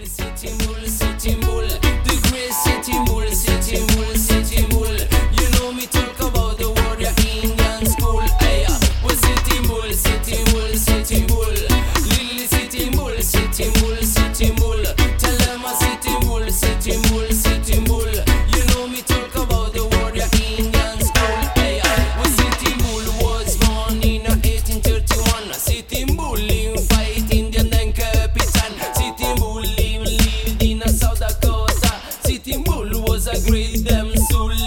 Sitting Bull, Sitting Bull, the great Sitting Bull, Sitting Bull, Sitting Bull. You know me talk about the warrior Indian school. Hey, was Sitting Bull, Sitting Bull, Sitting Bull, Lily Sitting Bull, Sitting Bull, Sitting Bull. Tell them a Sitting Bull, Sitting Bull, Sitting Bull. You know me talk about the warrior Indian school. Hey, was Sitting Bull was born in 1831. Sitting Bull in fight Indian and Capitan. Sitting Bull lived in South Dakota. Sitting Bull was a great damn soul.